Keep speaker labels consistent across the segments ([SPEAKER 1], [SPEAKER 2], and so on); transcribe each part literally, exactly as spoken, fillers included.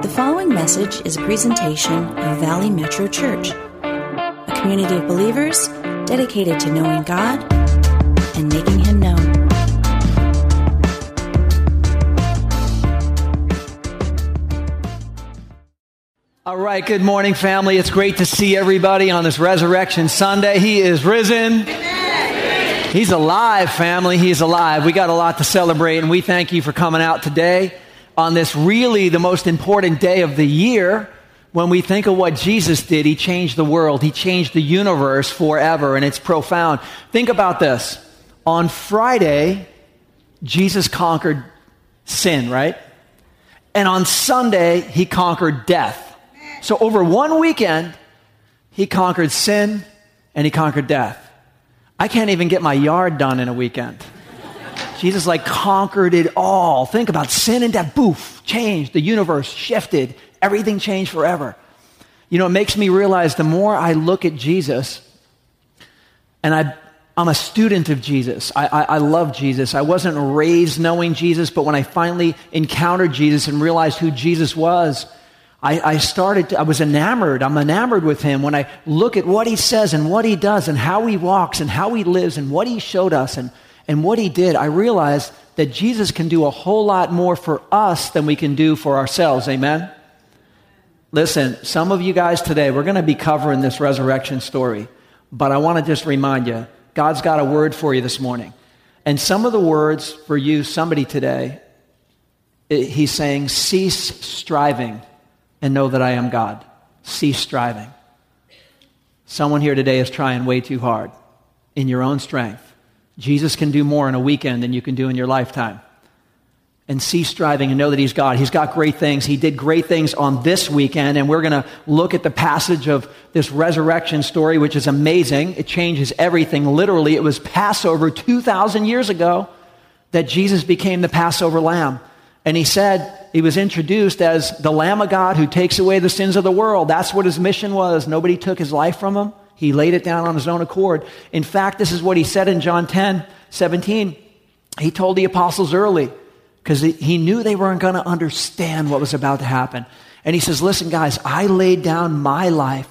[SPEAKER 1] following message is a presentation of Valley Metro Church, a community of believers dedicated to knowing God and making Him known.
[SPEAKER 2] All right, good morning, family. It's great to see everybody on this Resurrection Sunday. He is risen. Amen. He's alive, family. He's alive. We got a lot to celebrate, and we thank you for coming out today on this really the most important day of the year. When we think of what Jesus did, He changed the world. He changed the universe forever, and it's profound. Think about this. On Friday, Jesus conquered sin, right? And on Sunday, He conquered death. So over one weekend, He conquered sin and He conquered death. I can't even get my yard done in a weekend. Jesus like conquered it all. Think about sin and death. Boof, changed. The universe shifted. Everything changed forever. You know, it makes me realize the more I look at Jesus, and I, I'm a student of Jesus. I, I, I love Jesus. I wasn't raised knowing Jesus, but when I finally encountered Jesus and realized who Jesus was, I, I started, to, I was enamored. I'm enamored with Him when I look at what He says and what He does and how He walks and how He lives and what He showed us and, and what He did. I realized that Jesus can do a whole lot more for us than we can do for ourselves. Amen? Listen, some of you guys today, we're going to be covering this resurrection story, but I want to just remind you, God's got a word for you this morning. And some of the words for you, somebody today, it, He's saying, cease striving and know that I am God. Cease striving. Someone here today is trying way too hard in your own strength. Jesus can do more in a weekend than you can do in your lifetime. And cease striving and know that He's God. He's got great things. He did great things on this weekend, and we're going to look at the passage of this resurrection story, which is amazing. It changes everything. Literally, it was Passover two thousand years ago that Jesus became the Passover lamb. And He said, He was introduced as the Lamb of God who takes away the sins of the world. That's what His mission was. Nobody took His life from Him. He laid it down on His own accord. In fact, this is what He said in John ten seventeen. He told the apostles early, because He knew they weren't going to understand what was about to happen. And He says, listen, guys, I laid down my life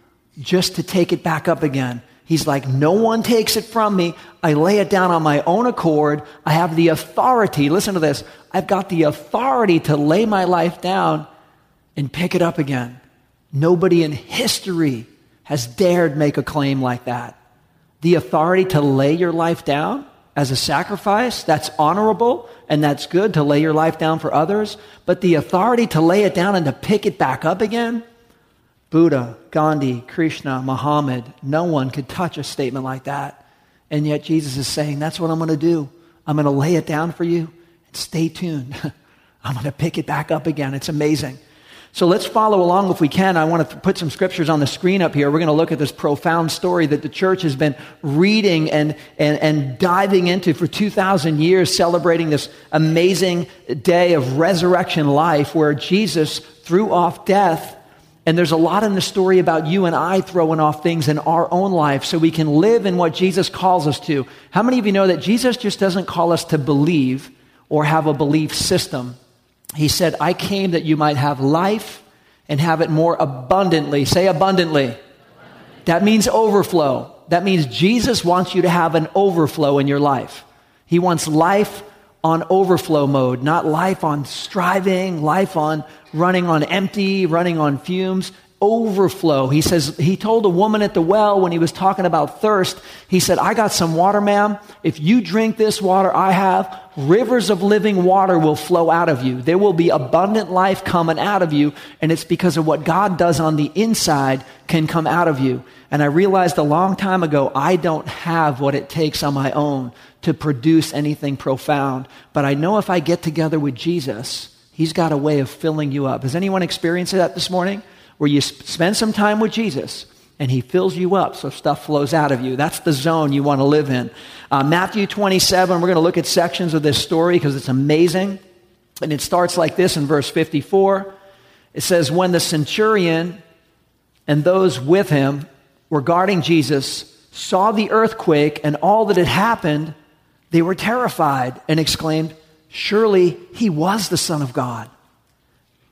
[SPEAKER 2] just to take it back up again. He's like, no one takes it from me. I lay it down on my own accord. I have the authority. Listen to this. I've got the authority to lay my life down and pick it up again. Nobody in history has dared make a claim like that. The authority to lay your life down as a sacrifice, that's honorable and that's good to lay your life down for others. But the authority to lay it down and to pick it back up again, Buddha, Gandhi, Krishna, Muhammad, no one could touch a statement like that. And yet Jesus is saying, that's what I'm going to do. I'm going to lay it down for you. And stay tuned. I'm going to pick it back up again. It's amazing. So let's follow along if we can. I want to put some scriptures on the screen up here. We're going to look at this profound story that the church has been reading and, and, and diving into for two thousand years, celebrating this amazing day of resurrection life where Jesus threw off death. And there's a lot in the story about you and I throwing off things in our own life so we can live in what Jesus calls us to. How many of you know that Jesus just doesn't call us to believe or have a belief system? He said, I came that you might have life and have it more abundantly. Say abundantly. Abundantly. That means overflow. That means Jesus wants you to have an overflow in your life. He wants life on overflow mode, not life on striving, life on running on empty, running on fumes. Overflow. He says, he told a woman at the well when he was talking about thirst, he said, I got some water, ma'am. If you drink this water I have, rivers of living water will flow out of you. There will be abundant life coming out of you, and it's because of what God does on the inside can come out of you. And I realized a long time ago, I don't have what it takes on my own to produce anything profound. But I know if I get together with Jesus, He's got a way of filling you up. Has anyone experienced that this morning? Where you sp- spend some time with Jesus and He fills you up so stuff flows out of you. That's the zone you want to live in. Uh, Matthew twenty-seven, we're going to look at sections of this story because it's amazing. And it starts like this in verse fifty-four. It says, when the centurion and those with him were guarding Jesus saw the earthquake and all that had happened, they were terrified and exclaimed, surely He was the Son of God.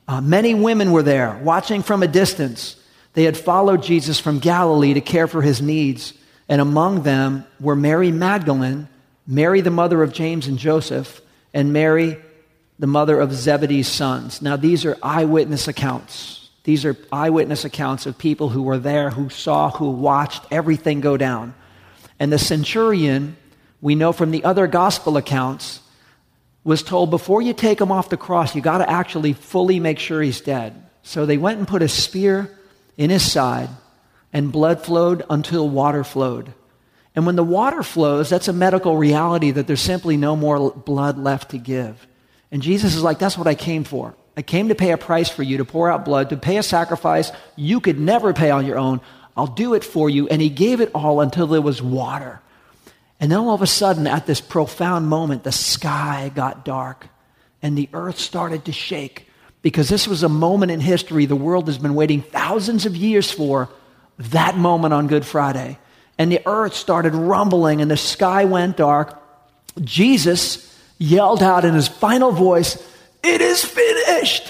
[SPEAKER 2] Uh, many women were there, watching from a distance. They had followed Jesus from Galilee to care for his needs. And among them were Mary Magdalene, Mary the mother of James and Joseph, and Mary the mother of Zebedee's sons. Now these are eyewitness accounts. These are eyewitness accounts of people who were there, who saw, who watched everything go down. And the centurion, we know from the other gospel accounts, was told, before you take him off the cross, you got to actually fully make sure he's dead. So they went and put a spear in his side, and blood flowed until water flowed. And when the water flows, that's a medical reality that there's simply no more blood left to give. And Jesus is like, that's what I came for. I came to pay a price for you, to pour out blood, to pay a sacrifice you could never pay on your own. I'll do it for you. And he gave it all until there was water. And then all of a sudden, at this profound moment, the sky got dark and the earth started to shake, because this was a moment in history the world has been waiting thousands of years for, that moment on Good Friday. And the earth started rumbling and the sky went dark. Jesus yelled out in his final voice, "It is finished."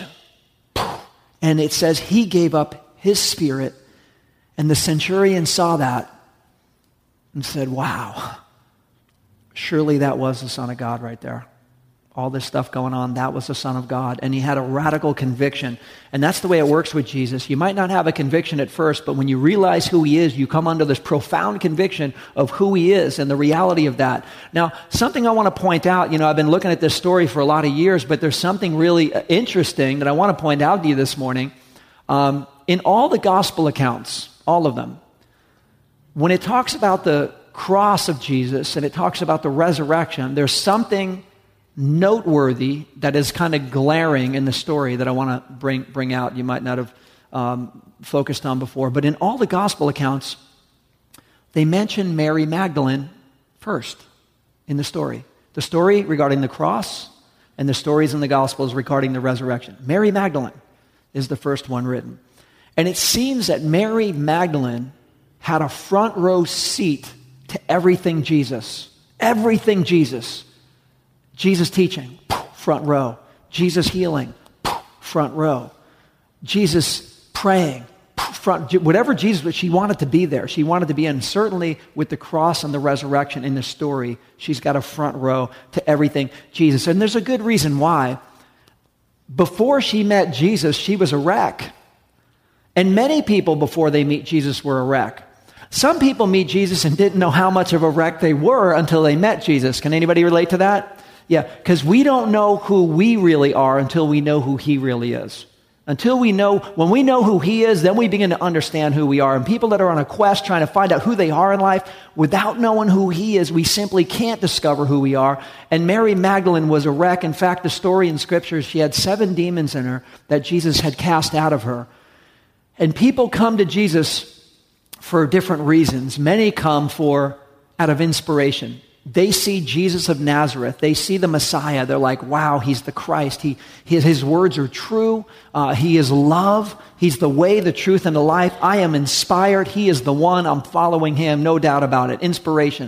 [SPEAKER 2] And it says he gave up his spirit. And the centurion saw that and said, wow, surely that was the Son of God right there. All this stuff going on, that was the Son of God. And he had a radical conviction. And that's the way it works with Jesus. You might not have a conviction at first, but when you realize who he is, you come under this profound conviction of who he is and the reality of that. Now, something I want to point out, you know, I've been looking at this story for a lot of years, but there's something really interesting that I want to point out to you this morning. Um, in all the gospel accounts, all of them, when it talks about the cross of Jesus and it talks about the resurrection, there's something noteworthy that is kind of glaring in the story that I want to bring bring out. You might not have um, focused on before, but in all the gospel accounts, they mention Mary Magdalene first in the story. The story regarding the cross and the stories in the gospels regarding the resurrection. Mary Magdalene is the first one written. And it seems that Mary Magdalene had a front row seat to everything Jesus. Everything Jesus. Jesus teaching, front row. Jesus healing, front row. Jesus praying, front. Whatever Jesus, but she wanted to be there. She wanted to be in. Certainly with the cross and the resurrection in the story, she's got a front row to everything Jesus. And there's a good reason why. Before she met Jesus, she was a wreck. And many people before they meet Jesus were a wreck. Some people meet Jesus and didn't know how much of a wreck they were until they met Jesus. Can anybody relate to that? Yeah, because we don't know who we really are until we know who he really is. Until we know, when we know who he is, then we begin to understand who we are. And people that are on a quest trying to find out who they are in life, without knowing who he is, we simply can't discover who we are. And Mary Magdalene was a wreck. In fact, the story in Scripture, she had seven demons in her that Jesus had cast out of her. And people come to Jesus for different reasons. Many come for out of inspiration. They see Jesus of Nazareth. They see the Messiah. They're like, wow, he's the Christ. He, his, his words are true. Uh, he is love. He's the way, the truth, and the life. I am inspired. He is the one. I'm following him. No doubt about it. Inspiration.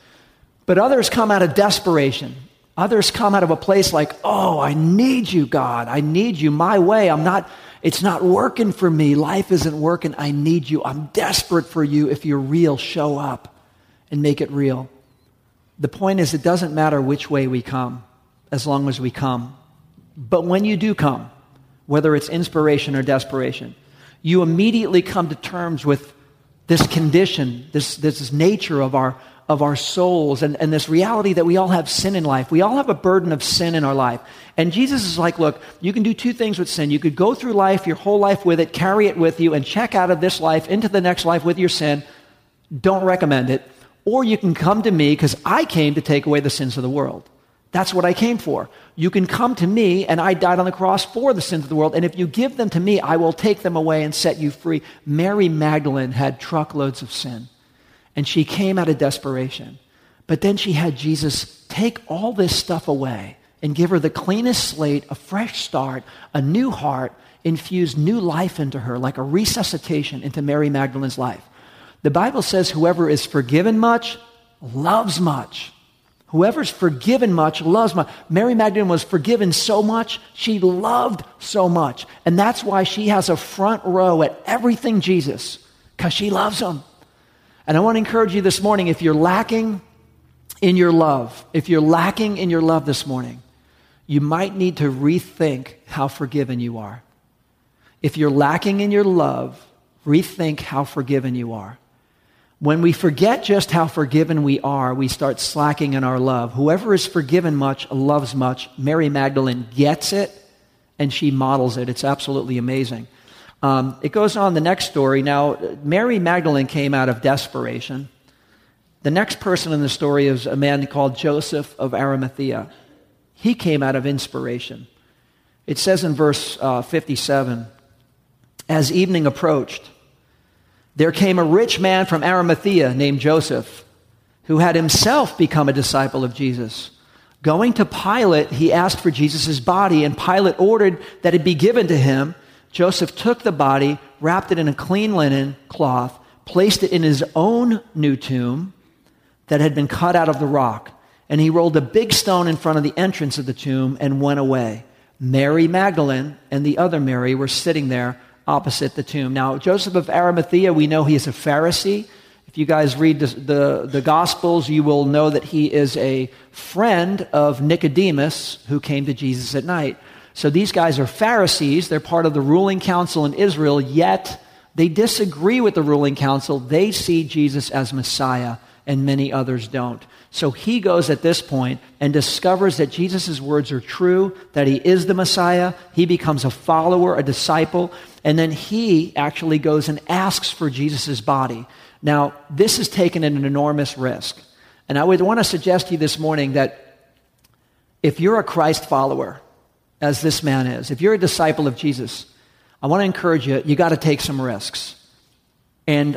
[SPEAKER 2] But others come out of desperation. Others come out of a place like, oh, I need you, God. I need you my way. I'm not, it's not working for me. Life isn't working. I need you. I'm desperate for you. If you're real, show up and make it real. The point is, it doesn't matter which way we come, as long as we come. But when you do come, whether it's inspiration or desperation, you immediately come to terms with this condition, this, this nature of our, of our souls, and, and this reality that we all have sin in life. We all have a burden of sin in our life. And Jesus is like, look, you can do two things with sin. You could go through life, your whole life with it, carry it with you, and check out of this life into the next life with your sin. Don't recommend it. Or you can come to me, because I came to take away the sins of the world. That's what I came for. You can come to me, and I died on the cross for the sins of the world, and if you give them to me, I will take them away and set you free. Mary Magdalene had truckloads of sin, and she came out of desperation. But then she had Jesus take all this stuff away and give her the cleanest slate, a fresh start, a new heart, infuse new life into her, like a resuscitation into Mary Magdalene's life. The Bible says whoever is forgiven much, loves much. Whoever's forgiven much loves much. Mary Magdalene was forgiven so much, she loved so much. And that's why she has a front row at everything Jesus, because she loves him. And I want to encourage you this morning, if you're lacking in your love, if you're lacking in your love this morning, you might need to rethink how forgiven you are. If you're lacking in your love, rethink how forgiven you are. When we forget just how forgiven we are, we start slacking in our love. Whoever is forgiven much loves much. Mary Magdalene gets it, and she models it. It's absolutely amazing. Um, it goes on the next story. Now, Mary Magdalene came out of desperation. The next person in the story is a man called Joseph of Arimathea. He came out of inspiration. It says in verse uh, fifty-seven, as evening approached, there came a rich man from Arimathea named Joseph, who had himself become a disciple of Jesus. Going to Pilate, he asked for Jesus' body, and Pilate ordered that it be given to him. Joseph took the body, wrapped it in a clean linen cloth, placed it in his own new tomb that had been cut out of the rock, and he rolled a big stone in front of the entrance of the tomb and went away. Mary Magdalene and the other Mary were sitting there opposite the tomb. Now, Joseph of Arimathea, we know he is a Pharisee. If you guys read the, the, the Gospels, you will know that he is a friend of Nicodemus, who came to Jesus at night. So these guys are Pharisees. They're part of the ruling council in Israel, yet they disagree with the ruling council. They see Jesus as Messiah, and many others don't. So he goes at this point and discovers that Jesus' words are true, that he is the Messiah. He becomes a follower, a disciple, and then he actually goes and asks for Jesus' body. Now, this has taken an enormous risk. And I would want to suggest to you this morning that if you're a Christ follower, as this man is, if you're a disciple of Jesus, I want to encourage you, you got to take some risks. And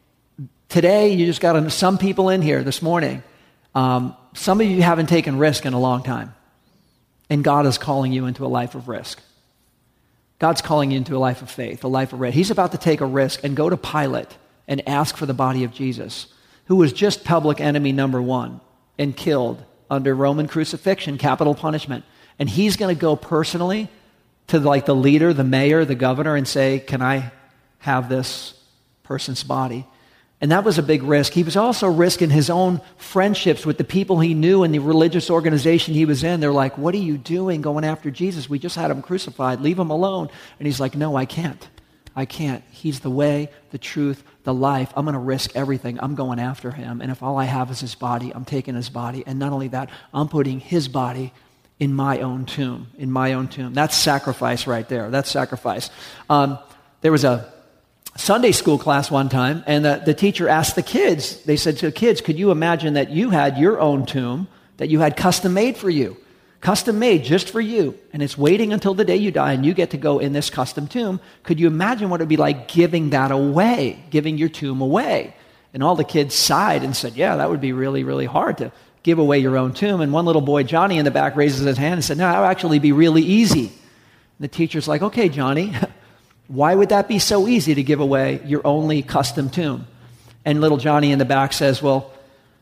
[SPEAKER 2] today, you just got to, some people in here this morning, um, some of you haven't taken risk in a long time. And God is calling you into a life of risk. God's calling you into a life of faith, a life of risk. He's about to take a risk and go to Pilate and ask for the body of Jesus, who was just public enemy number one and killed under Roman crucifixion, capital punishment. And he's going to go personally to like the leader, the mayor, the governor, and say, can I have this person's body? And that was a big risk. He was also risking his own friendships with the people he knew in the religious organization he was in. They're like, what are you doing going after Jesus? We just had him crucified. Leave him alone. And he's like, no, I can't. I can't. He's the way, the truth, the life. I'm going to risk everything. I'm going after him. And if all I have is his body, I'm taking his body. And not only that, I'm putting his body in my own tomb, in my own tomb. That's sacrifice right there. That's sacrifice. Um, there was a Sunday school class one time, and the, the teacher asked the kids, they said to the kids, could you imagine that you had your own tomb, that you had custom made for you, custom made just for you, and it's waiting until the day you die, and you get to go in this custom tomb. Could you imagine what it would be like giving that away, giving your tomb away? And all the kids sighed and said, yeah, that would be really, really hard to give away your own tomb. And one little boy, Johnny, in the back raises his hand and said, no, that would actually be really easy. And the teacher's like, okay, Johnny, why would that be so easy to give away your only custom tomb? And little Johnny in the back says, well,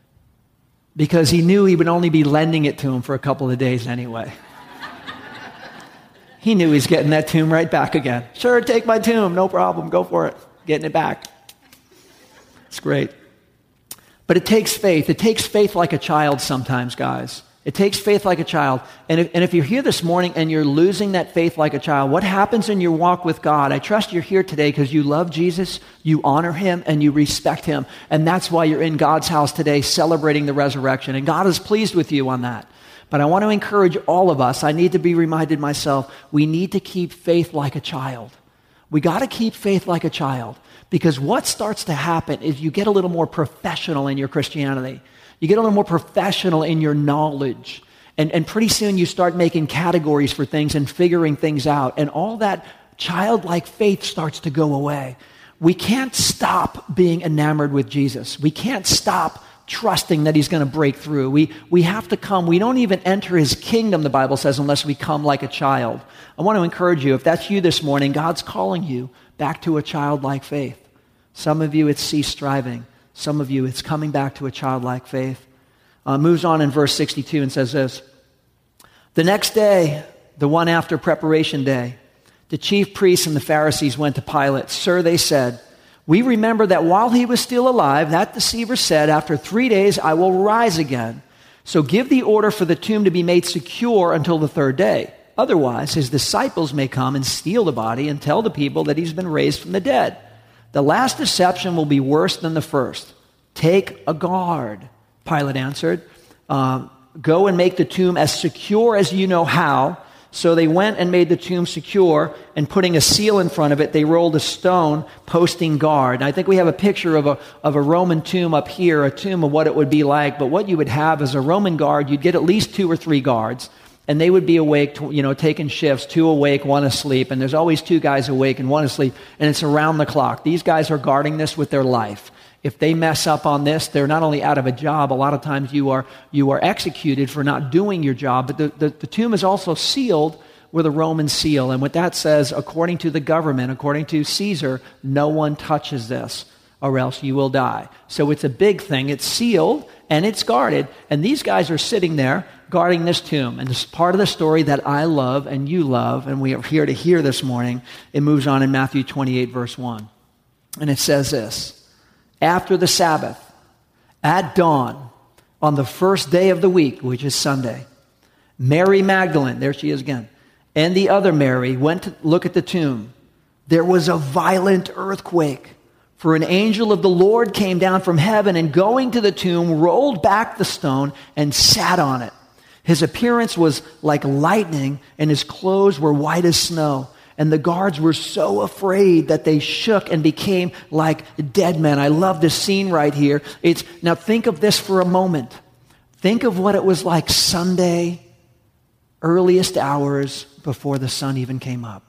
[SPEAKER 2] because he knew he would only be lending it to him for a couple of days anyway. He knew he's getting that tomb right back again. Sure, take my tomb, no problem, go for it. Getting it back. It's great. But it takes faith. It takes faith like a child sometimes, guys. It takes faith like a child. And if, and if you're here this morning and you're losing that faith like a child, what happens in your walk with God? I trust you're here today because you love Jesus, you honor him, and you respect him. And that's why you're in God's house today celebrating the resurrection. And God is pleased with you on that. But I want to encourage all of us, I need to be reminded myself, we need to keep faith like a child. We got to keep faith like a child. Because what starts to happen is you get a little more professional in your Christianity. You get a little more professional in your knowledge. And, and pretty soon you start making categories for things and figuring things out. And all that childlike faith starts to go away. We can't stop being enamored with Jesus. We can't stop trusting that he's going to break through. We, we have to come. We don't even enter his kingdom, the Bible says, unless we come like a child. I want to encourage you, if that's you this morning, God's calling you back to a childlike faith. Some of you, it's cease striving. Some of you, it's coming back to a childlike faith. Uh, moves on in verse sixty-two and says this. The next day, the one after preparation day, the chief priests and the Pharisees went to Pilate. Sir, they said, we remember that while he was still alive, that deceiver said, after three days I will rise again. So give the order for the tomb to be made secure until the third day. Otherwise, his disciples may come and steal the body and tell the people that he's been raised from the dead. The last deception will be worse than the first. Take a guard, Pilate answered. Uh, Go and make the tomb as secure as you know how. So they went and made the tomb secure, and putting a seal in front of it, they rolled a stone posting guard. And I think we have a picture of a, of a Roman tomb up here, a tomb of what it would be like. But what you would have is a Roman guard. You'd get at least two or three guards, and they would be awake, to, you know, taking shifts, two awake, one asleep. And there's always two guys awake and one asleep, and it's around the clock. These guys are guarding this with their life. If they mess up on this, they're not only out of a job, a lot of times you are you are executed for not doing your job, but the, the, the tomb is also sealed with a Roman seal. And what that says, according to the government, according to Caesar, no one touches this or else you will die. So it's a big thing. It's sealed and it's guarded. And these guys are sitting there guarding this tomb. And this is part of the story that I love and you love, and we are here to hear this morning. It moves on in Matthew twenty-eight, verse one. And it says this. After the Sabbath, at dawn, on the first day of the week, which is Sunday, Mary Magdalene, there she is again, and the other Mary went to look at the tomb. There was a violent earthquake, for an angel of the Lord came down from heaven and going to the tomb, rolled back the stone and sat on it. His appearance was like lightning, and his clothes were white as snow. And the guards were so afraid that they shook and became like dead men. I love this scene right here. It's now think of this for a moment. Think of what it was like Sunday, earliest hours before the sun even came up.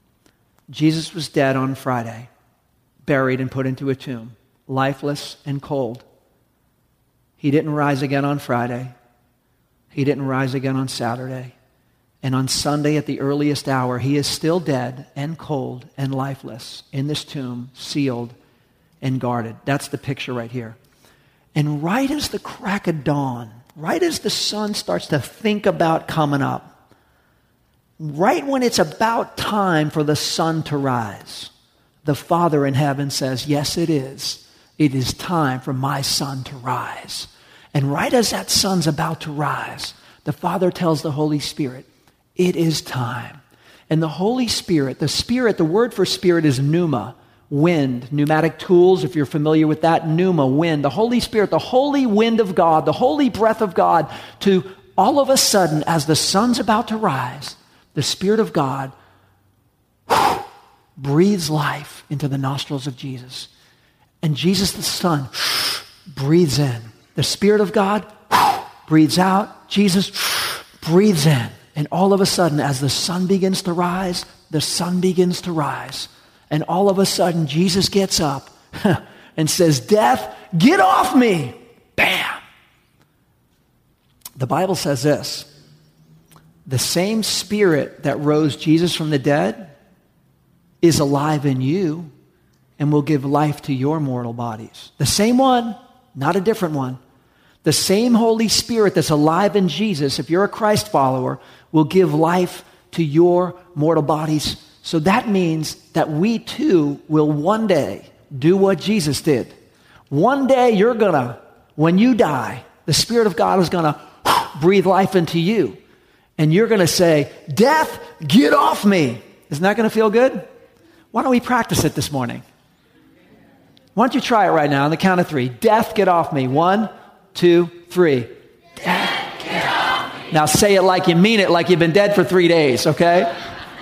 [SPEAKER 2] Jesus was dead on Friday, buried and put into a tomb, lifeless and cold. He didn't rise again on Friday. He didn't rise again on Saturday. And on Sunday at the earliest hour, he is still dead and cold and lifeless in this tomb, sealed and guarded. That's the picture right here. And right as the crack of dawn, right as the sun starts to think about coming up, right when it's about time for the sun to rise, the Father in heaven says, yes, it is. It is time for my son to rise. And right as that sun's about to rise, the Father tells the Holy Spirit, it is time. And the Holy Spirit, the Spirit, the word for Spirit is pneuma, wind, pneumatic tools, if you're familiar with that, pneuma, wind. The Holy Spirit, the holy wind of God, the holy breath of God, to all of a sudden, as the sun's about to rise, the Spirit of God breathes life into the nostrils of Jesus. And Jesus the Son breathes in. The Spirit of God breathes out. Jesus breathes in. And all of a sudden, as the sun begins to rise, the sun begins to rise. And all of a sudden, Jesus gets up and says, death, get off me. Bam. The Bible says this. The same Spirit that rose Jesus from the dead is alive in you and will give life to your mortal bodies. The same one, not a different one. The same Holy Spirit that's alive in Jesus, if you're a Christ follower, will give life to your mortal bodies. So that means that we too will one day do what Jesus did. One day you're going to, when you die, the Spirit of God is going to breathe life into you. And you're going to say, death, get off me. Isn't that going to feel good? Why don't we practice it this morning? Why don't you try it right now on the count of three. Death, get off me. One, two, three. Death, get off me. Now say it like you mean it, like you've been dead for three days, okay?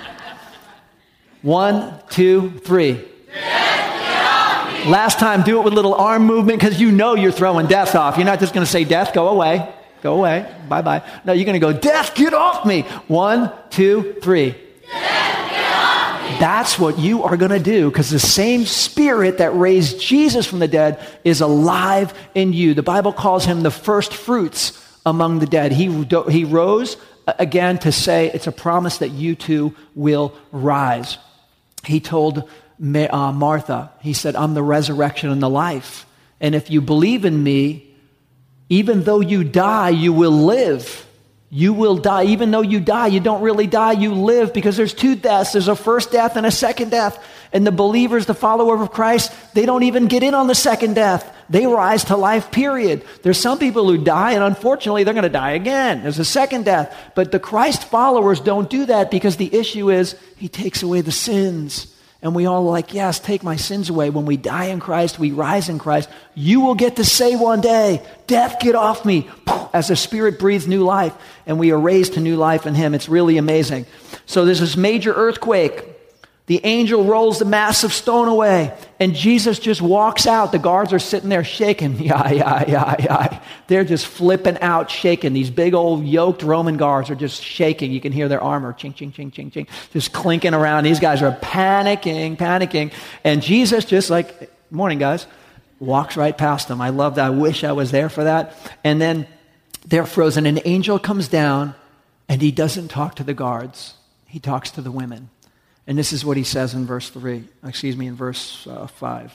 [SPEAKER 2] One, two, three. Death, get off me. Last time, do it with a little arm movement because you know you're throwing death off. You're not just going to say, death, go away. Go away. Bye-bye. No, you're going to go, death, get off me. One, two, three. Death, get off me. That's what you are going to do because the same Spirit that raised Jesus from the dead is alive in you. The Bible calls him the first fruits among the dead. He, he rose again to say it's a promise that you too will rise. He told uh, Martha, he said, I'm the resurrection and the life. And if you believe in me, Even though you die, you will live. You will die. Even though you die, you don't really die, you live, because there's two deaths. There's a first death and a second death. And the believers, the follower of Christ, they don't even get in on the second death. They rise to life, period. There's some people who die, and unfortunately, they're going to die again. There's a second death. But the Christ followers don't do that, because the issue is he takes away the sins. And we all are like, yes, take my sins away. When we die in Christ, we rise in Christ. You will get to say one day, death, get off me, as the Spirit breathes new life, and we are raised to new life in him. It's really amazing. So there's this major earthquake. The angel rolls the massive stone away, and Jesus just walks out. The guards are sitting there shaking. Yeah, yeah, yeah, yeah. They're just flipping out, shaking. These big old yoked Roman guards are just shaking. You can hear their armor, ching, ching, ching, ching, ching, just clinking around. These guys are panicking, panicking. And Jesus just like, morning, guys, walks right past them. I love that. I wish I was there for that. And then they're frozen. An angel comes down, and he doesn't talk to the guards. He talks to the women. And this is what he says in verse three, excuse me, in verse uh, five.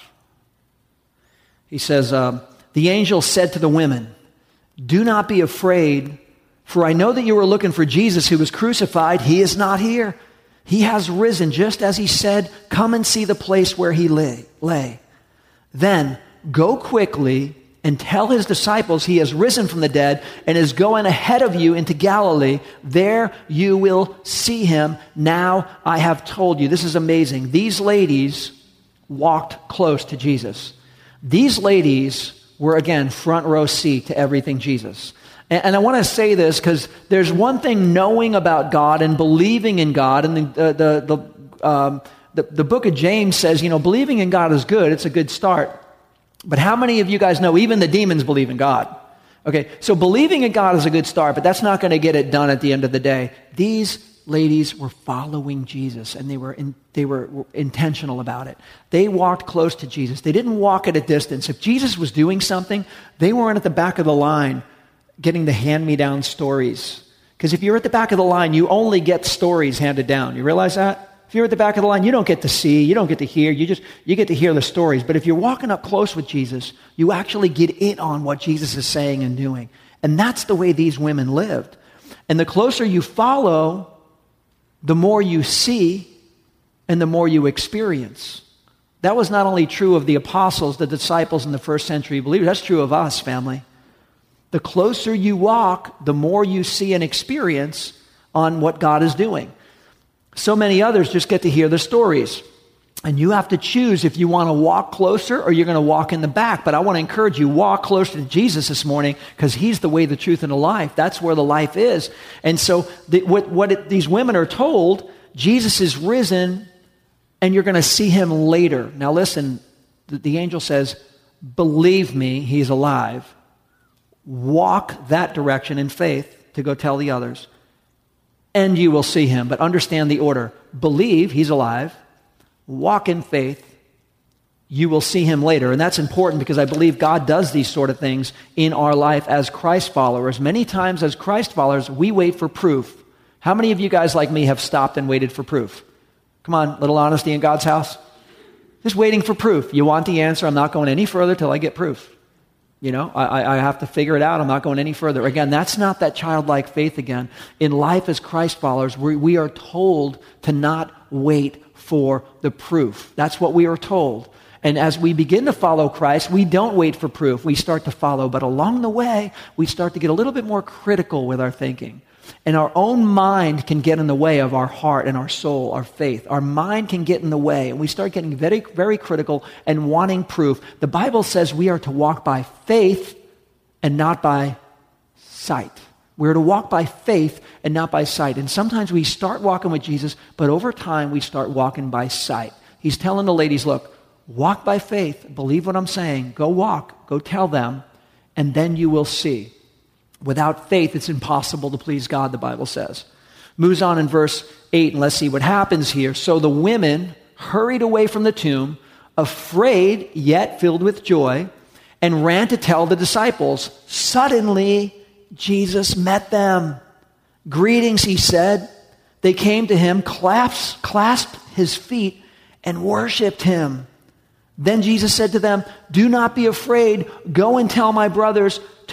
[SPEAKER 2] He says, um, the angel said to the women, do not be afraid, for I know that you are looking for Jesus who was crucified. He is not here. He has risen, just as he said. Come and see the place where he lay. lay. Then go quickly and tell his disciples he has risen from the dead and is going ahead of you into Galilee. There you will see him. Now I have told you. This is amazing. These ladies walked close to Jesus. These ladies were, again, front row seat to everything Jesus. And, and I want to say this because there's one thing knowing about God and believing in God. And the, the, the, um, the, the book of James says, you know, believing in God is good. It's a good start. But how many of you guys know even the demons believe in God? Okay, so believing in God is a good start, but that's not going to get it done at the end of the day. These ladies were following Jesus, and they were in, they were, were intentional about it. They walked close to Jesus. They didn't walk at a distance. If Jesus was doing something, they weren't at the back of the line getting the hand-me-down stories. Because if you're at the back of the line, you only get stories handed down. You realize that? If you're at the back of the line, you don't get to see, you don't get to hear, you just you get to hear the stories. But if you're walking up close with Jesus, you actually get in on what Jesus is saying and doing. And that's the way these women lived. And the closer you follow, the more you see and the more you experience. That was not only true of the apostles, the disciples in the first century believers, that's true of us, family. The closer you walk, the more you see and experience on what God is doing. So many others just get to hear the stories. And you have to choose if you want to walk closer or you're going to walk in the back. But I want to encourage you, walk closer to Jesus this morning because he's the way, the truth, and the life. That's where the life is. And so the, what, what it, these women are told, Jesus is risen and you're going to see him later. Now listen, the, the angel says, believe me, he's alive. Walk that direction in faith to go tell the others. And you will see him. But understand the order. Believe he's alive. Walk in faith. You will see him later. And that's important because I believe God does these sort of things in our life as Christ followers. Many times as Christ followers, we wait for proof. How many of you guys like me have stopped and waited for proof? Come on, little honesty in God's house. Just waiting for proof. You want the answer. I'm not going any further till I get proof. You know, I, I have to figure it out. I'm not going any further. Again, that's not that childlike faith again. In life as Christ followers, we, we are told to not wait for the proof. That's what we are told. And as we begin to follow Christ, we don't wait for proof. We start to follow. But along the way, we start to get a little bit more critical with our thinking. And our own mind can get in the way of our heart and our soul, our faith. Our mind can get in the way, and we start getting very, very critical and wanting proof. The Bible says we are to walk by faith and not by sight. We're to walk by faith and not by sight. And sometimes we start walking with Jesus, but over time we start walking by sight. He's telling the ladies, look, walk by faith, believe what I'm saying, go walk, go tell them, and then you will see. Without faith, it's impossible to please God, the Bible says. Moves on in verse eight, and let's see what happens here. So the women hurried away from the tomb, afraid yet filled with joy, and ran to tell the disciples. Suddenly, Jesus met them. Greetings, he said. They came to him, clasped, clasped his feet, and worshiped him. Then Jesus said to them, do not be afraid. Go and tell my brothers to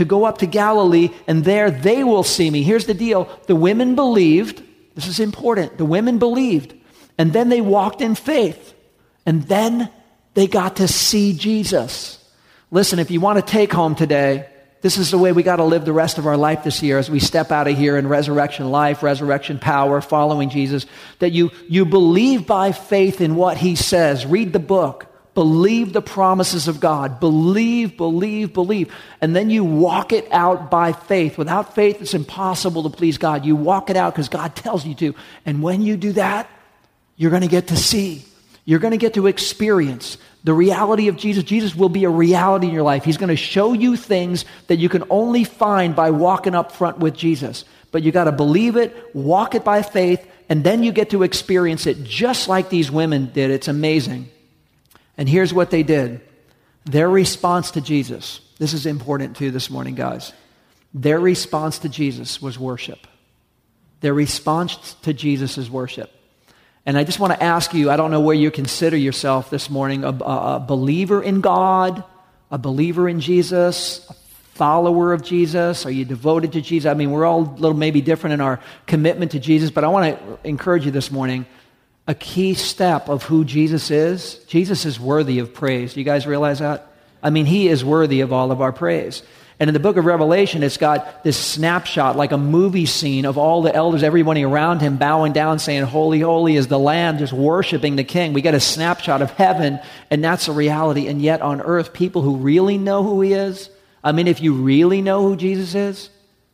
[SPEAKER 2] to go up to Galilee, and there they will see me. Here's the deal. The women believed. This is important. The women believed. And then they walked in faith. And then they got to see Jesus. Listen, if you want to take home today, this is the way we got to live the rest of our life this year as we step out of here in resurrection life, resurrection power, following Jesus, that you, you believe by faith in what he says. Read the book. Believe the promises of God. Believe, believe, believe. And then you walk it out by faith. Without faith, it's impossible to please God. You walk it out because God tells you to. And when you do that, you're going to get to see. You're going to get to experience the reality of Jesus. Jesus will be a reality in your life. He's going to show you things that you can only find by walking up front with Jesus. But you got to believe it, walk it by faith, and then you get to experience it just like these women did. It's amazing. And here's what they did. Their response to Jesus. This is important too this morning, guys. Their response to Jesus was worship. Their response to Jesus is worship. And I just want to ask you, I don't know where you consider yourself this morning, a, a, a believer in God, a believer in Jesus, a follower of Jesus. Are you devoted to Jesus? I mean, we're all a little maybe different in our commitment to Jesus, but I want to encourage you this morning, a key step of who Jesus is. Jesus is worthy of praise. Do you guys realize that? I mean, he is worthy of all of our praise. And in the book of Revelation, it's got this snapshot, like a movie scene of all the elders, everybody around him bowing down, saying, holy, holy is the Lamb, just worshiping the King. We get a snapshot of heaven, and that's a reality. And yet on earth, people who really know who he is, I mean, if you really know who Jesus is,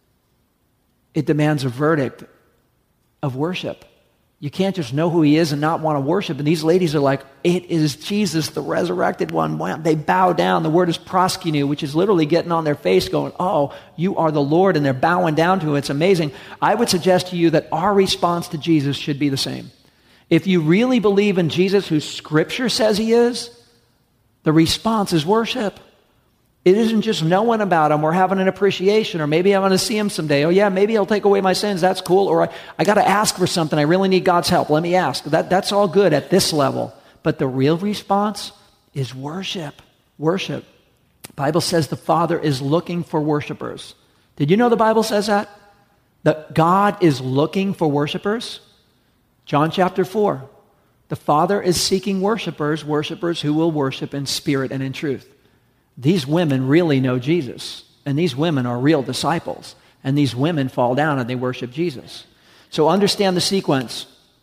[SPEAKER 2] it demands a verdict of worship. You can't just know who he is and not want to worship. And these ladies are like, it is Jesus, the resurrected one. Wow. They bow down. The word is proskyneu, which is literally getting on their face going, oh, you are the Lord. And they're bowing down to him. It's amazing. I would suggest to you that our response to Jesus should be the same. If you really believe in Jesus, who Scripture says he is, the response is worship. It isn't just knowing about him or having an appreciation, or maybe I'm going to see him someday. Oh yeah, maybe he'll take away my sins. That's cool. Or I, I got to ask for something. I really need God's help. Let me ask. That, that's all good at this level. But the real response is worship. Worship. The Bible says the Father is looking for worshipers. Did you know the Bible says that? That God is looking for worshipers? John chapter four. The Father is seeking worshipers, worshipers who will worship in spirit and in truth. These women really know Jesus, and these women are real disciples, and these women fall down and they worship Jesus. So understand the sequence.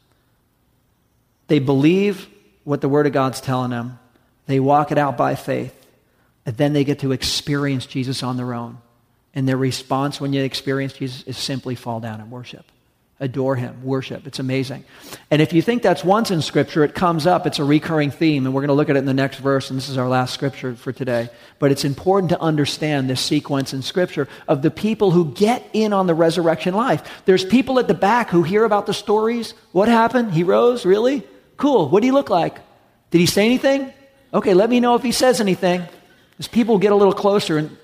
[SPEAKER 2] They believe what the Word of God's telling them. They walk it out by faith, and then they get to experience Jesus on their own. And their response when you experience Jesus is simply fall down and worship. Adore him, worship. It's amazing. And if you think that's once in Scripture, it comes up. It's a recurring theme, and we're going to look at it in the next verse, and this is our last Scripture for today. But it's important to understand this sequence in Scripture of the people who get in on the resurrection life. There's people at the back who hear about the stories. What happened? He rose? Really? Cool. What did he look like? Did he say anything? Okay, let me know if he says anything. As people get a little closer, and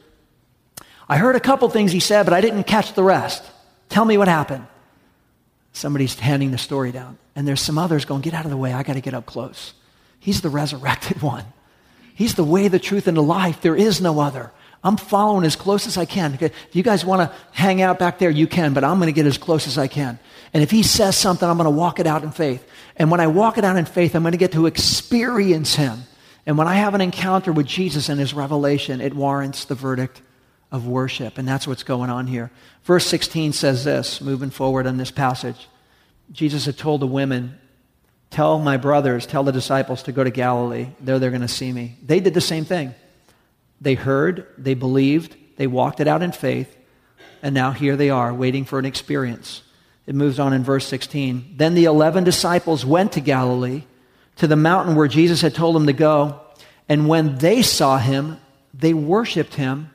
[SPEAKER 2] I heard a couple things he said, but I didn't catch the rest. Tell me what happened. Somebody's handing the story down. And there's some others going, get out of the way. I got to get up close. He's the resurrected one. He's the way, the truth, and the life. There is no other. I'm following as close as I can. If you guys want to hang out back there, you can, but I'm going to get as close as I can. And if he says something, I'm going to walk it out in faith. And when I walk it out in faith, I'm going to get to experience him. And when I have an encounter with Jesus and his revelation, it warrants the verdict of worship. And that's what's going on here. Verse sixteen says this, moving forward in this passage. Jesus had told the women, tell my brothers, tell the disciples to go to Galilee. There they're going to see me. They did the same thing. They heard, they believed, they walked it out in faith, and now here they are waiting for an experience. It moves on in verse sixteen. Then the eleven disciples went to Galilee, to the mountain where Jesus had told them to go. And when they saw him, they worshiped him,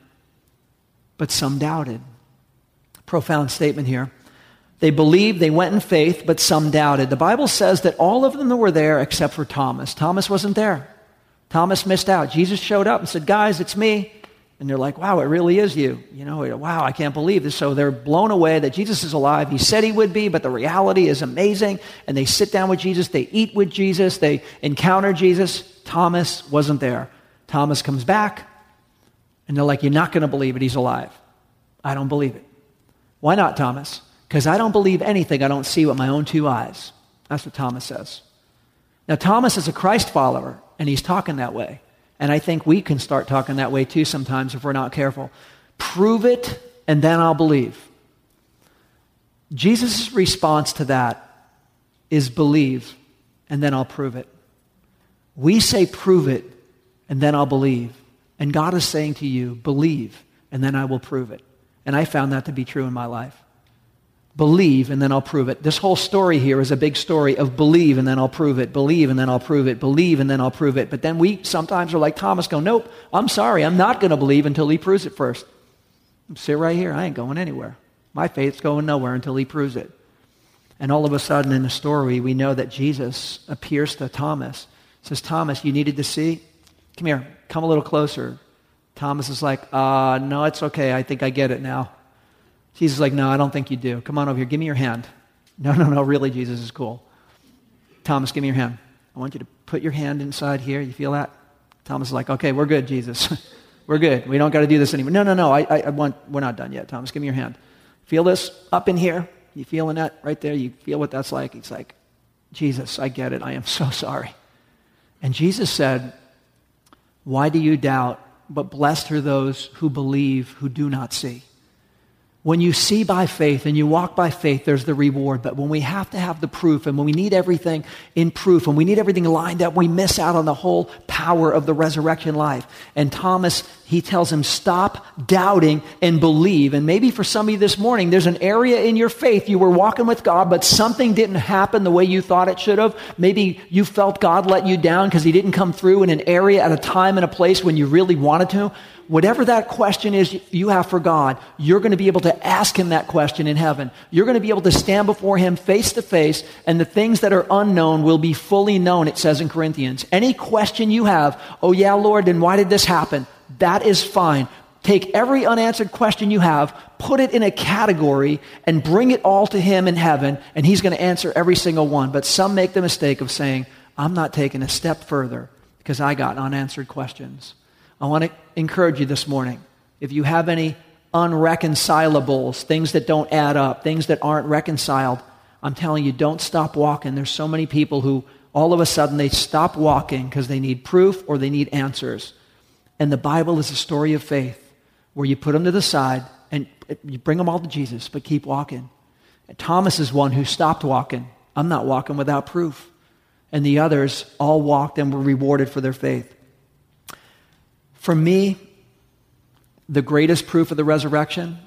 [SPEAKER 2] but some doubted. Profound statement here. They believed, they went in faith, but some doubted. The Bible says that all of them were there except for Thomas. Thomas wasn't there. Thomas missed out. Jesus showed up and said, guys, it's me. And they're like, wow, it really is you. You know, wow, I can't believe this. So they're blown away that Jesus is alive. He said he would be, but the reality is amazing. And they sit down with Jesus. They eat with Jesus. They encounter Jesus. Thomas wasn't there. Thomas comes back. And they're like, you're not going to believe it. He's alive. I don't believe it. Why not, Thomas? Because I don't believe anything I don't see with my own two eyes. That's what Thomas says. Now, Thomas is a Christ follower, and he's talking that way. And I think we can start talking that way too sometimes if we're not careful. Prove it, and then I'll believe. Jesus' response to that is believe, and then I'll prove it. We say prove it, and then I'll believe. And God is saying to you, believe, and then I will prove it. And I found that to be true in my life. Believe, and then I'll prove it. This whole story here is a big story of believe, and then I'll prove it. Believe, and then I'll prove it. Believe, and then I'll prove it. But then we sometimes are like Thomas, go, nope, I'm sorry, I'm not going to believe until he proves it first. Sit right here, I ain't going anywhere. My faith's going nowhere until he proves it. And all of a sudden in the story, we know that Jesus appears to Thomas. Says, Thomas, you needed to see? Come here, come a little closer. Thomas is like, uh, no, it's okay, I think I get it now. Jesus is like, no, I don't think you do. Come on over here, give me your hand. No, no, no, really, Jesus is cool. Thomas, give me your hand. I want you to put your hand inside here. You feel that? Thomas is like, okay, we're good, Jesus. We're good. We don't got to do this anymore. No, no, no, I, I, I want, we're not done yet. Thomas, give me your hand. Feel this up in here? You feeling that right there? You feel what that's like? He's like, Jesus, I get it. I am so sorry. And Jesus said, why do you doubt? But blessed are those who believe, who do not see. When you see by faith and you walk by faith, there's the reward. But when we have to have the proof, and when we need everything in proof, and we need everything lined up, we miss out on the whole power of the resurrection life. And Thomas, he tells him, stop doubting and believe. And maybe for some of you this morning, there's an area in your faith, you were walking with God, but something didn't happen the way you thought it should have. Maybe you felt God let you down because he didn't come through in an area at a time and a place when you really wanted to. Whatever that question is you have for God, you're going to be able to ask him that question in heaven. You're going to be able to stand before him face to face, and the things that are unknown will be fully known, it says in Corinthians. Any question you have, oh yeah, Lord, then why did this happen? That is fine. Take every unanswered question you have, put it in a category, and bring it all to him in heaven, and he's going to answer every single one. But some make the mistake of saying, I'm not taking a step further because I got unanswered questions. I want to encourage you this morning, if you have any unreconcilables, things that don't add up, things that aren't reconciled, I'm telling you, don't stop walking. There's so many people who all of a sudden they stop walking because they need proof or they need answers. And the Bible is a story of faith where you put them to the side and you bring them all to Jesus, but keep walking. And Thomas is one who stopped walking. I'm not walking without proof. And the others all walked and were rewarded for their faith. For me, the greatest proof of the resurrection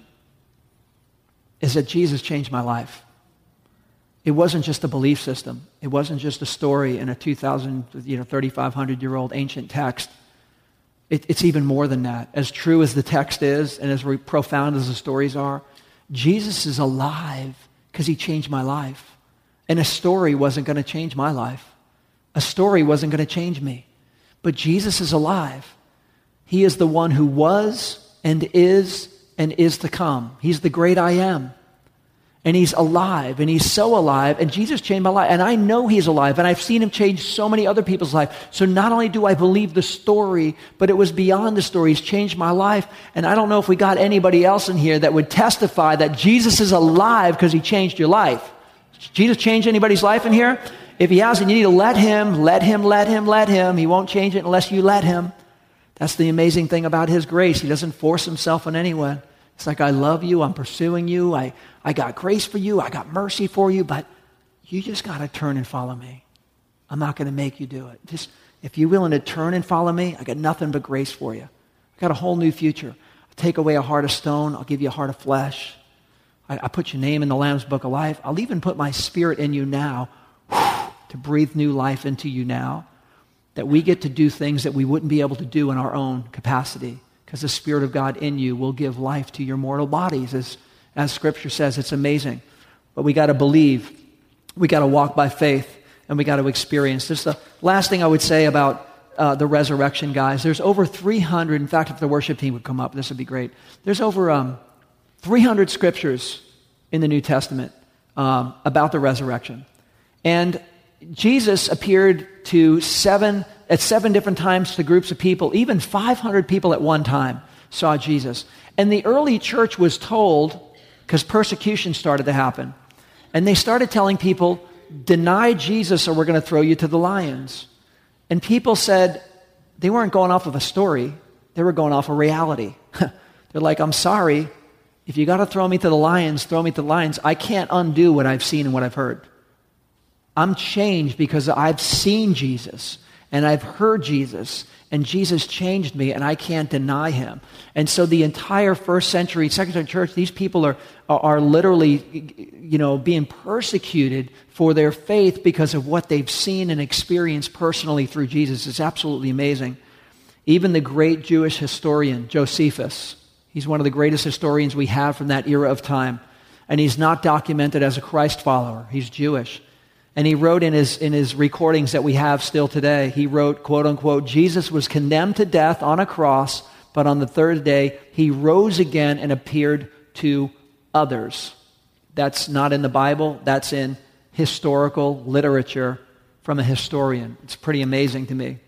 [SPEAKER 2] is that Jesus changed my life. It wasn't just a belief system. It wasn't just a story in a two thousand, you know, thirty-five hundred year old ancient text. It, it's even more than that. As true as the text is and as profound as the stories are, Jesus is alive because he changed my life. And a story wasn't going to change my life. A story wasn't going to change me. But Jesus is alive. He is the one who was and is and is to come. He's the great I am. And he's alive, and he's so alive, and Jesus changed my life. And I know he's alive, and I've seen him change so many other people's lives. So not only do I believe the story, but it was beyond the story. He's changed my life. And I don't know if we got anybody else in here that would testify that Jesus is alive because he changed your life. Jesus changed anybody's life in here? If he hasn't, you need to let him, let him, let him, let him. He won't change it unless you let him. That's the amazing thing about his grace. He doesn't force himself on anyone. It's like, I love you, I'm pursuing you, I, I got grace for you, I got mercy for you, but you just got to turn and follow me. I'm not going to make you do it. Just, if you're willing to turn and follow me, I got nothing but grace for you. I got a whole new future. I'll take away a heart of stone, I'll give you a heart of flesh. I, I put your name in the Lamb's Book of Life. I'll even put my spirit in you now to breathe new life into you now, that we get to do things that we wouldn't be able to do in our own capacity. Because the Spirit of God in you will give life to your mortal bodies. As, as Scripture says, it's amazing. But we got to believe. We got to walk by faith. And we got to experience. This is the last thing I would say about uh, the resurrection, guys. There's over three hundred. In fact, if the worship team would come up, this would be great. There's over um, three hundred scriptures in the New Testament um, about the resurrection. And Jesus appeared to seven at seven different times to groups of people, even five hundred people at one time. saw Jesus. And the early church was told, because persecution started to happen, and they started telling people, deny Jesus or we're going to throw you to the lions. And people said, they weren't going off of a story, they were going off of reality. They're like, I'm sorry, if you got to throw me to the lions, throw me to the lions. I can't undo what I've seen and what I've heard. I'm changed because I've seen Jesus and I've heard Jesus, and Jesus changed me, and I can't deny him. And so the entire first century, second century church, these people are, are, are literally, you know, being persecuted for their faith because of what they've seen and experienced personally through Jesus. It's absolutely amazing. Even the great Jewish historian, Josephus, he's one of the greatest historians we have from that era of time. And he's not documented as a Christ follower. He's Jewish. And he wrote in his, in his recordings that we have still today, he wrote, quote unquote, Jesus was condemned to death on a cross, but on the third day, he rose again and appeared to others. That's not in the Bible. That's in historical literature from a historian. It's pretty amazing to me.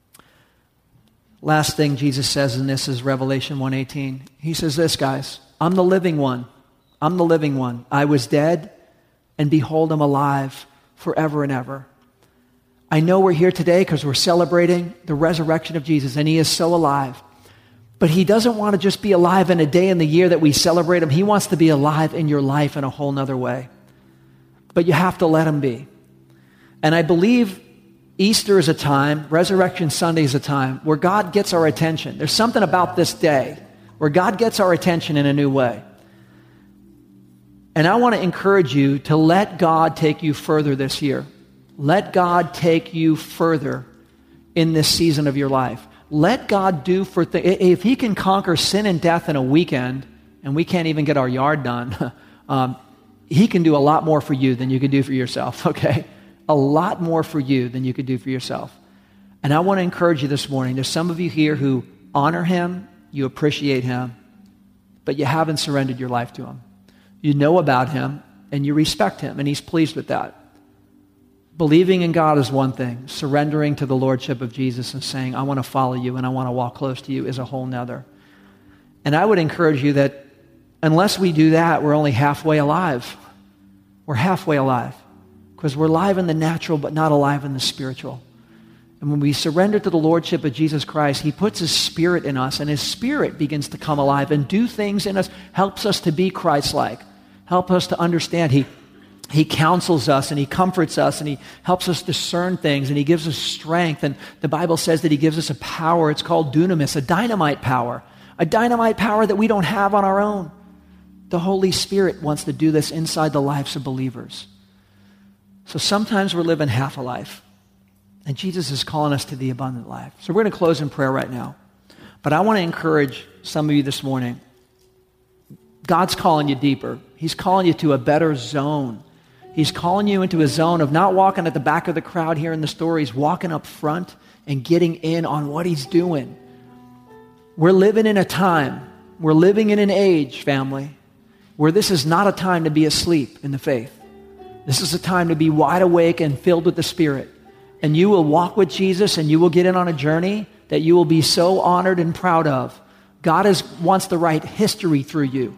[SPEAKER 2] Last thing Jesus says in this is Revelation one eighteen. He says this, guys, I'm the living one. I'm the living one. I was dead, and behold, I'm alive forever and ever. I know we're here today because we're celebrating the resurrection of Jesus, and he is so alive. But he doesn't want to just be alive in a day in the year that we celebrate him. He wants to be alive in your life in a whole nother way. But you have to let him be. And I believe Easter is a time, Resurrection Sunday is a time where God gets our attention. There's something about this day where God gets our attention in a new way. And I want to encourage you to let God take you further this year. Let God take you further in this season of your life. Let God do for th- if he can conquer sin and death in a weekend, and we can't even get our yard done, um, he can do a lot more for you than you can do for yourself, okay? A lot more for you than you could do for yourself. And I want to encourage you this morning. There's some of you here who honor him, you appreciate him, but you haven't surrendered your life to him. You know about him, and you respect him, and he's pleased with that. Believing in God is one thing. Surrendering to the lordship of Jesus and saying, I want to follow you and I want to walk close to you is a whole nother. And I would encourage you that unless we do that, we're only halfway alive. We're halfway alive because we're alive in the natural but not alive in the spiritual. And when we surrender to the lordship of Jesus Christ, he puts his spirit in us, and his spirit begins to come alive and do things in us, helps us to be Christ-like, help us to understand. He, he counsels us, and he comforts us, and he helps us discern things, and he gives us strength. And the Bible says that he gives us a power. It's called dunamis, a dynamite power, a dynamite power that we don't have on our own. The Holy Spirit wants to do this inside the lives of believers. So sometimes we're living half a life. And Jesus is calling us to the abundant life. So we're going to close in prayer right now. But I want to encourage some of you this morning. God's calling you deeper. He's calling you to a better zone. He's calling you into a zone of not walking at the back of the crowd hearing the stories, walking up front and getting in on what he's doing. We're living in a time, we're living in an age, family, where this is not a time to be asleep in the faith. This is a time to be wide awake and filled with the Spirit. And you will walk with Jesus, and you will get in on a journey that you will be so honored and proud of. God is, wants to write history through you.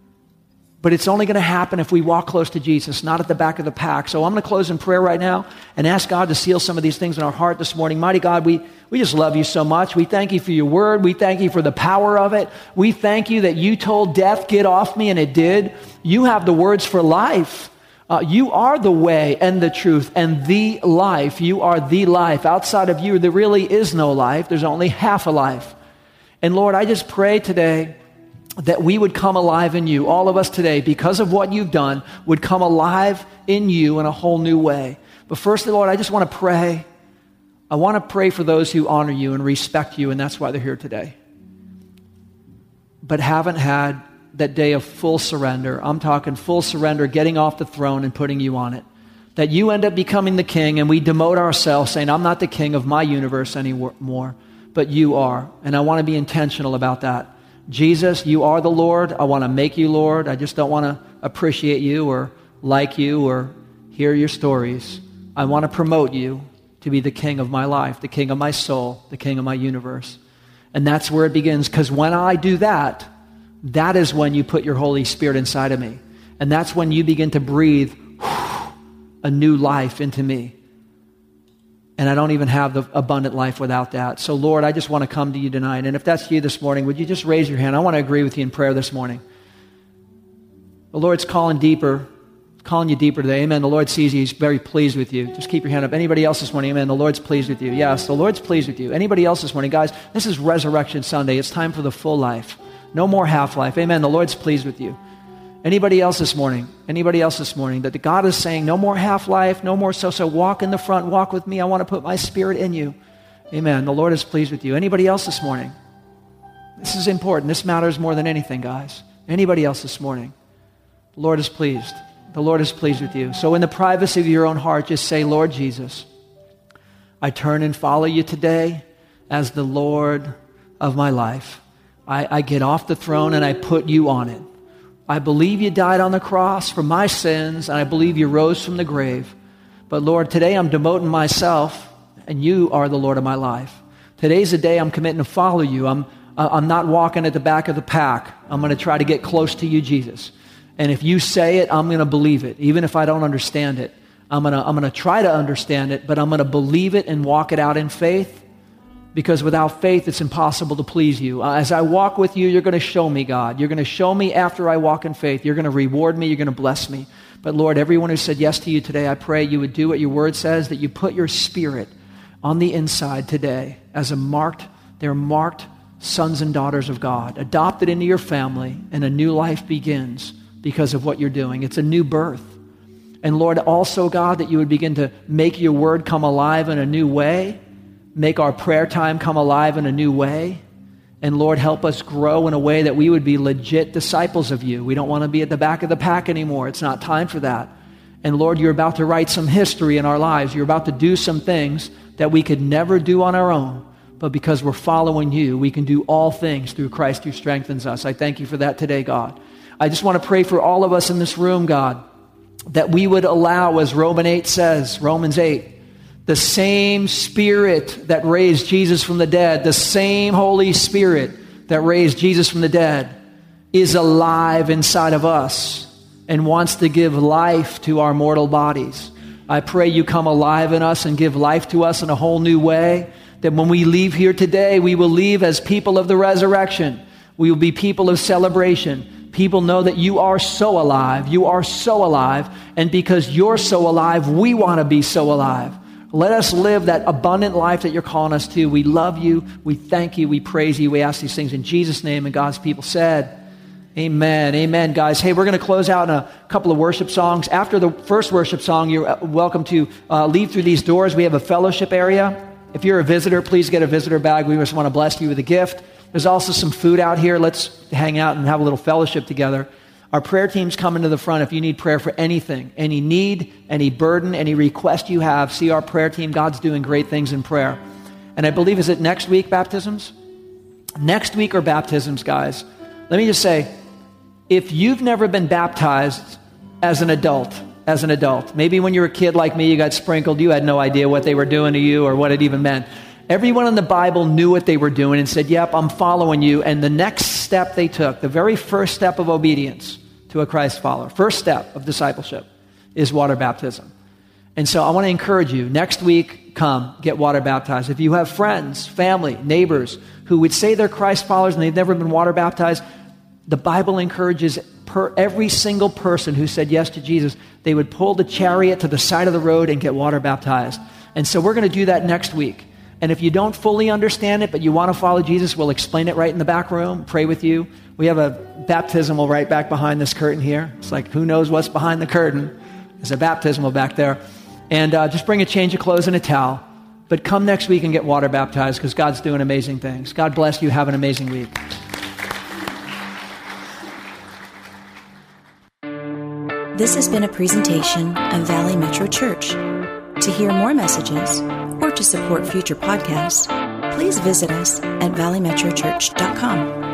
[SPEAKER 2] But it's only going to happen if we walk close to Jesus, not at the back of the pack. So I'm going to close in prayer right now and ask God to seal some of these things in our heart this morning. Mighty God, we, we just love you so much. We thank you for your word. We thank you for the power of it. We thank you that you told death, get off me, and it did. You have the words for life. Uh, you are the way and the truth and the life. You are the life. Outside of you, there really is no life. There's only half a life. And Lord, I just pray today that we would come alive in you. All of us today, because of what you've done, would come alive in you in a whole new way. But firstly, Lord, I just want to pray. I want to pray for those who honor you and respect you, and that's why they're here today, but haven't had that day of full surrender. I'm talking full surrender, getting off the throne and putting you on it. That you end up becoming the king, and we demote ourselves, saying, I'm not the king of my universe anymore, but you are. And I want to be intentional about that. Jesus, you are the Lord. I want to make you Lord. I just don't want to appreciate you or like you or hear your stories. I want to promote you to be the king of my life, the king of my soul, the king of my universe. And that's where it begins, because when I do that, that is when you put your Holy Spirit inside of me. And that's when you begin to breathe a new life into me. And I don't even have the abundant life without that. So Lord, I just want to come to you tonight. And if that's you this morning, would you just raise your hand? I want to agree with you in prayer this morning. The Lord's calling deeper, calling you deeper today. Amen. The Lord sees you. He's very pleased with you. Just keep your hand up. Anybody else this morning? Amen. The Lord's pleased with you. Yes, the Lord's pleased with you. Anybody else this morning? Guys, this is Resurrection Sunday. It's time for the full life. No more half life. Amen. The Lord's pleased with you. Anybody else this morning? Anybody else this morning? That God is saying, no more half life, no more so-so. Walk in the front, walk with me. I want to put my Spirit in you. Amen. The Lord is pleased with you. Anybody else this morning? This is important. This matters more than anything, guys. Anybody else this morning? The Lord is pleased. The Lord is pleased with you. So in the privacy of your own heart, just say, Lord Jesus, I turn and follow you today as the Lord of my life. I, I get off the throne and I put you on it. I believe you died on the cross for my sins, and I believe you rose from the grave. But Lord, today I'm demoting myself, and you are the Lord of my life. Today's the day I'm committing to follow you. I'm, uh, I'm not walking at the back of the pack. I'm going to try to get close to you, Jesus. And if you say it, I'm going to believe it, even if I don't understand it. I'm going to, I'm going to try to understand it, but I'm going to believe it and walk it out in faith. Because without faith, it's impossible to please you. Uh, as I walk with you, you're going to show me, God. You're going to show me after I walk in faith. You're going to reward me. You're going to bless me. But Lord, everyone who said yes to you today, I pray you would do what your word says, that you put your Spirit on the inside today as a marked, they're marked sons and daughters of God, adopted into your family, and a new life begins because of what you're doing. It's a new birth. And Lord, also, God, that you would begin to make your word come alive in a new way. Make our prayer time come alive in a new way. And Lord, help us grow in a way that we would be legit disciples of you. We don't want to be at the back of the pack anymore. It's not time for that. And Lord, you're about to write some history in our lives. You're about to do some things that we could never do on our own. But because we're following you, we can do all things through Christ who strengthens us. I thank you for that today, God. I just want to pray for all of us in this room, God, that we would allow, as Romans eight says, Romans eight, the same Spirit that raised Jesus from the dead, the same Holy Spirit that raised Jesus from the dead is alive inside of us and wants to give life to our mortal bodies. I pray you come alive in us and give life to us in a whole new way, that when we leave here today, we will leave as people of the resurrection. We will be people of celebration. People know that you are so alive. You are so alive. And because you're so alive, we want to be so alive. Let us live that abundant life that you're calling us to. We love you. We thank you. We praise you. We ask these things in Jesus' name. And God's people said, amen. Amen, guys. Hey, we're going to close out in a couple of worship songs. After the first worship song, you're welcome to uh, leave through these doors. We have a fellowship area. If you're a visitor, please get a visitor bag. We just want to bless you with a gift. There's also some food out here. Let's hang out and have a little fellowship together. Our prayer team's coming to the front if you need prayer for anything, any need, any burden, any request you have. See our prayer team. God's doing great things in prayer. And I believe, is it next week, baptisms? Next week are baptisms, guys. Let me just say, if you've never been baptized as an adult, as an adult, maybe when you were a kid like me, you got sprinkled, you had no idea what they were doing to you or what it even meant. Everyone in the Bible knew what they were doing and said, yep, I'm following you. And the next step they took, the very first step of obedience to a Christ follower, first step of discipleship, is water baptism. And so I want to encourage you, next week, come, get water baptized. If you have friends, family, neighbors who would say they're Christ followers and they've never been water baptized, the Bible encourages per every single person who said yes to Jesus, they would pull the chariot to the side of the road and get water baptized. And so we're going to do that next week. And if you don't fully understand it, but you want to follow Jesus, we'll explain it right in the back room, pray with you. We have a baptismal right back behind this curtain here. It's like, who knows what's behind the curtain? There's a baptismal back there. And uh, just bring a change of clothes and a towel. But come next week and get water baptized because God's doing amazing things. God bless you. Have an amazing week.
[SPEAKER 1] This has been a presentation of Valley Metro Church. To hear more messages or to support future podcasts, please visit us at valley metro church dot com.